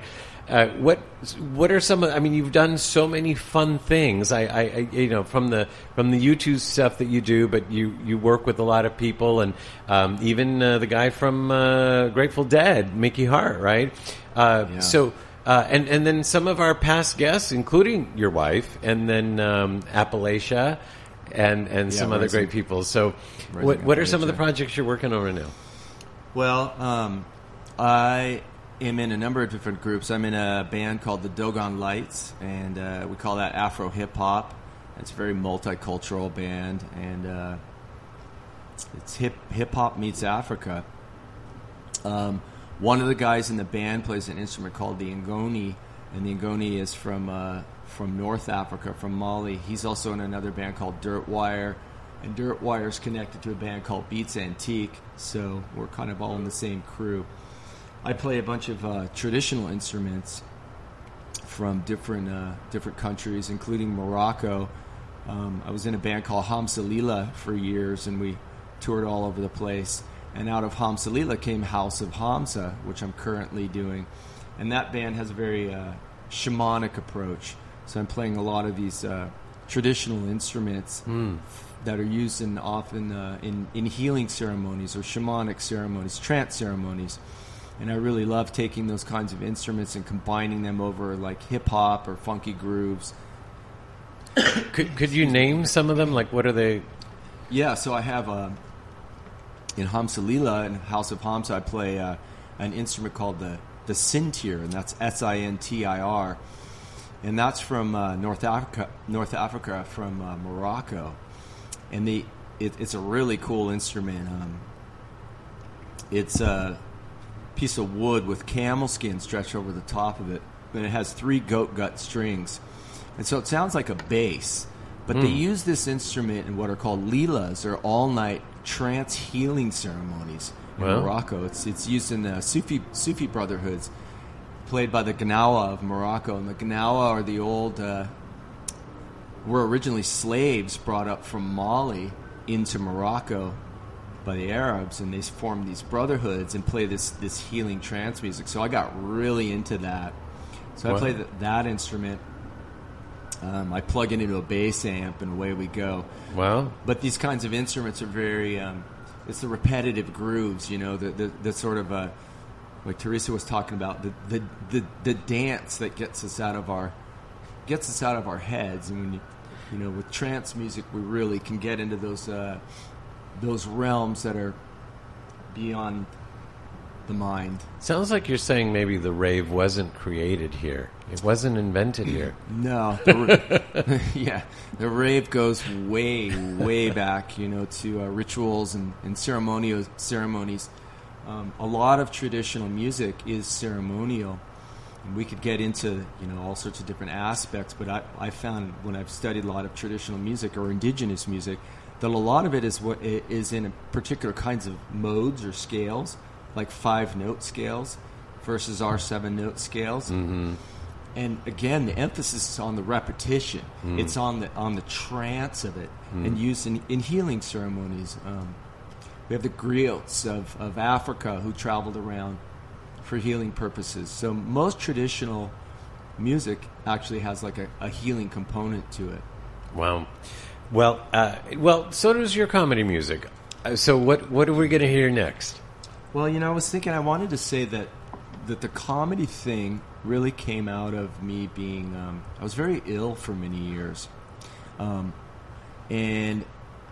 uh, what what are some of? I mean, you've done so many fun things. I, I, I you know from the from the YouTube stuff that you do, but you, you work with a lot of people, and um, even uh, the guy from uh, Grateful Dead, Mickey Hart, right? Uh, Yeah. So. Uh, and, and then some of our past guests, including your wife, and then um, Appalachia, and, and Yeah, some other Rising- great people. So, Rising what, what are some of the Appalachia. projects you're working on right now? Well, um, I am in a number of different groups. I'm in a band called the Dogon Lights, and uh, we call that Afro hip hop. It's a very multicultural band, and uh, it's hip hip hop meets Africa. Um, one of the guys in the band plays an instrument called the Ngoni, and the Ngoni is from uh, from North Africa, from Mali. He's also in another band called Dirt Wire, and Dirt Wire is connected to a band called Beats Antique, so we're kind of all in the same crew. I play a bunch of uh, traditional instruments from different uh, different countries, including Morocco. Um, I was in a band called Hamza Lila for years, and we toured all over the place. And out of Hamza Lila came House of Hamza, which I'm currently doing. And that band has a very uh, shamanic approach. So I'm playing a lot of these uh, traditional instruments Mm. that are used in often uh, in, in healing ceremonies or shamanic ceremonies, trance ceremonies. And I really love taking those kinds of instruments and combining them over like hip-hop or funky grooves. Could could you name some of them? Like, what are they? Yeah, so I have uh, in Hamza Lila and House of Hamza, I play uh, an instrument called the the sintir, and that's S I N T I R, and that's from uh, North Africa, North Africa from uh, Morocco, and the it, it's a really cool instrument. Um, it's a piece of wood with camel skin stretched over the top of it, and it has three goat gut strings, and so it sounds like a bass. But they Mm. use this instrument in what are called lilas, or all-night trance healing ceremonies in Wow. Morocco. It's it's used in the Sufi Sufi brotherhoods, played by the Gnawa of Morocco. And the Gnawa are the old, uh, were originally slaves brought up from Mali into Morocco by the Arabs, and they formed these brotherhoods and play this this healing trance music. So I got really into that. So I Wow. play th- that instrument. Um, I plug it into a bass amp, and away we go. Wow. But these kinds of instruments are very, um, it's the repetitive grooves, you know, the, the, the sort of, uh, like Teresa was talking about, the, the, the, the dance that gets us out of our, gets us out of our heads. And when you, you know, with trance music, we really can get into those, uh, those realms that are beyond the mind. Sounds like you're saying maybe the rave wasn't created here. It wasn't invented here. No, the, ra- yeah, the rave goes way, way back, you know, to uh, rituals and, and ceremonial ceremonies. Um, a lot of traditional music is ceremonial, and we could get into, you know, all sorts of different aspects. But I, I found when I've studied a lot of traditional music or indigenous music, that a lot of it is what is in a particular kinds of modes or scales, like five note scales versus our seven note scales. Mm-hmm. And again, the emphasis is on the repetition. Mm. It's on the on the trance of it, Mm. and used in, in healing ceremonies. Um, we have the griots of, of Africa who traveled around for healing purposes. So most traditional music actually has like a, a healing component to it. Wow. Well, uh, well, so does your comedy music. Uh, so what what are we going to hear next? Well, you know, I was thinking I wanted to say that that the comedy thing really came out of me being um, I was very ill for many years, um, and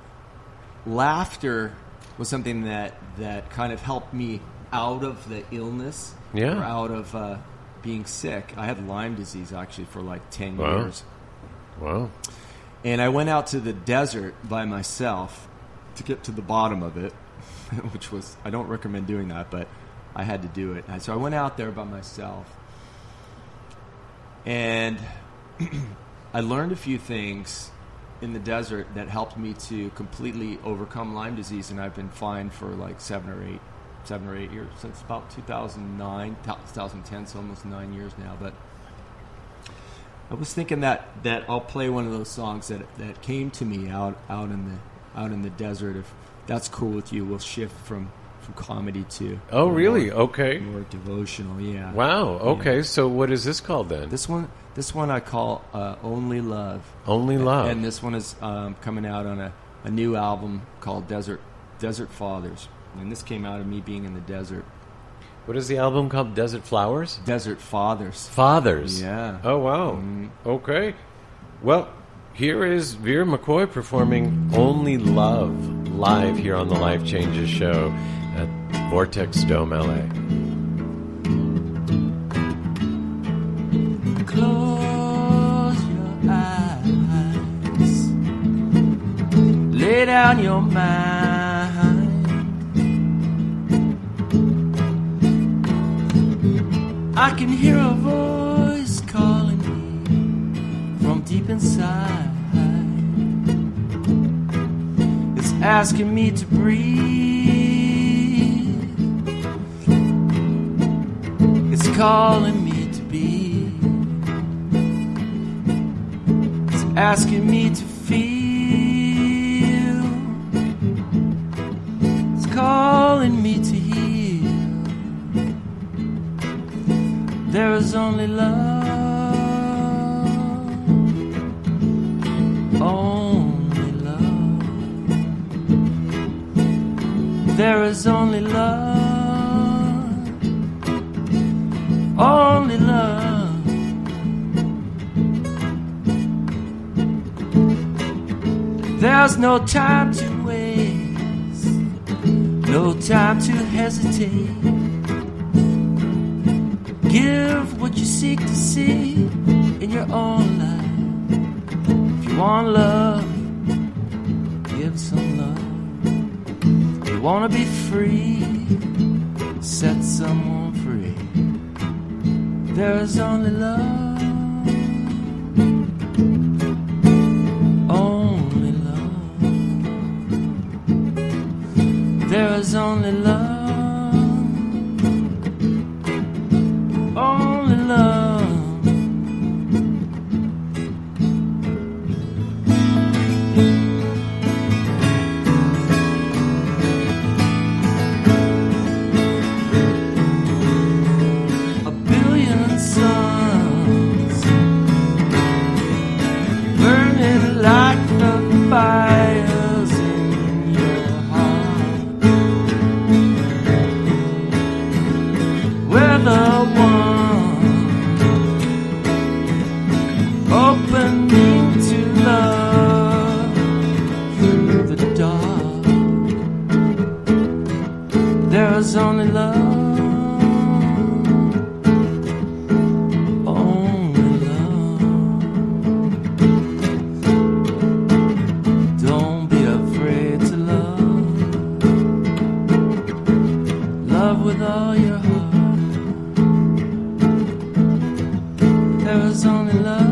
laughter was something that that kind of helped me out of the illness, Yeah. or out of uh, being sick. I had Lyme disease actually for like ten Wow. years. Wow. And I went out to the desert by myself to get to the bottom of it, which was, I don't recommend doing that, but I had to do it. So I went out there by myself, and I learned a few things in the desert that helped me to completely overcome Lyme disease, and I've been fine for like seven or eight, seven or eight years, since about two thousand nine, two thousand ten, so almost nine years now, but I was thinking that, that I'll play one of those songs that that came to me out out in the out in the desert. If that's cool with you, we'll shift from from comedy too. Oh, really? More, okay. More devotional, yeah. Wow. Okay. Yeah. So what is this called then? This one, this one I call uh, Only Love. Only Love. And, and this one is um, coming out on a, a new album called Desert Desert Fathers. And this came out of me being in the desert. What is the album called? Desert Flowers? Desert Fathers. Fathers. Yeah. Oh, wow. Mm. Okay. Well, here is Vera McCoy performing Only Love live here on the Life Changes Show at Vortex Dome L A. Close your eyes, lay down your mind. I can hear a voice calling me from deep inside. It's asking me to breathe. It's calling me to be. It's asking me to feel. It's calling me to heal. There is only love, only love. There is only love, only love. There's no time to waste, no time to hesitate. Give what you seek to see in your own life. If you want love, give some love. If you want to be free, set someone free. There is only love, only love. There is only love. Only love. A billion suns burning like the fires in your heart, where the opening to love through the dark. There is only love, only love. Don't be afraid to love, love with all your heart. There is only love.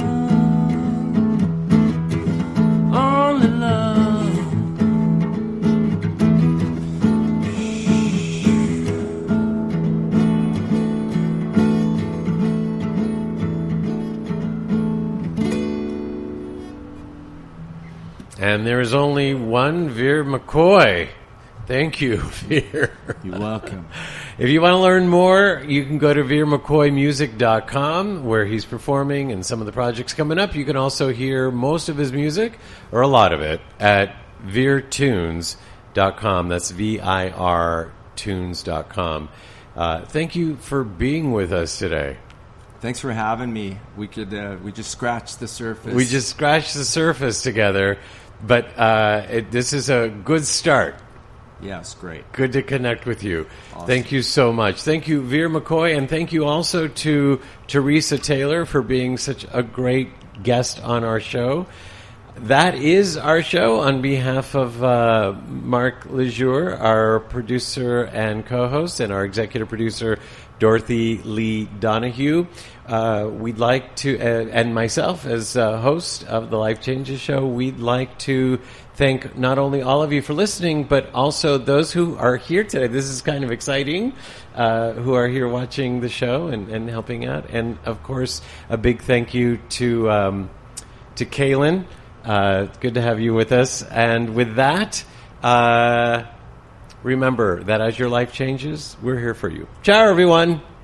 And there is only one Vera McCoy. Thank you, Vera. You're welcome. If you want to learn more, you can go to veer mccoy music dot com, where he's performing and some of the projects coming up. You can also hear most of his music, or a lot of it, at veer tunes dot com. That's V I R tunes dot com. Uh, thank you for being with us today. Thanks for having me. We could uh, we just scratched the surface. We just scratched the surface together, but uh, it, this is a good start. Yes, great. Good to connect with you. Awesome. Thank you so much. Thank you, Vera McCoy, and thank you also to Teresa Taylor for being such a great guest on our show. That is our show. On behalf of uh, Mark Lejour, our producer and co-host, and our executive producer, Dorothy Lee Donahue, uh, we'd like to, uh, and myself as uh, host of the Life Changes Show, we'd like to thank not only all of you for listening, but also those who are here today. This is kind of exciting, uh, who are here watching the show and, and helping out. And, of course, a big thank you to um, to Kaylin. Uh, good to have you with us. And with that, uh, remember that as your life changes, we're here for you. Ciao, everyone.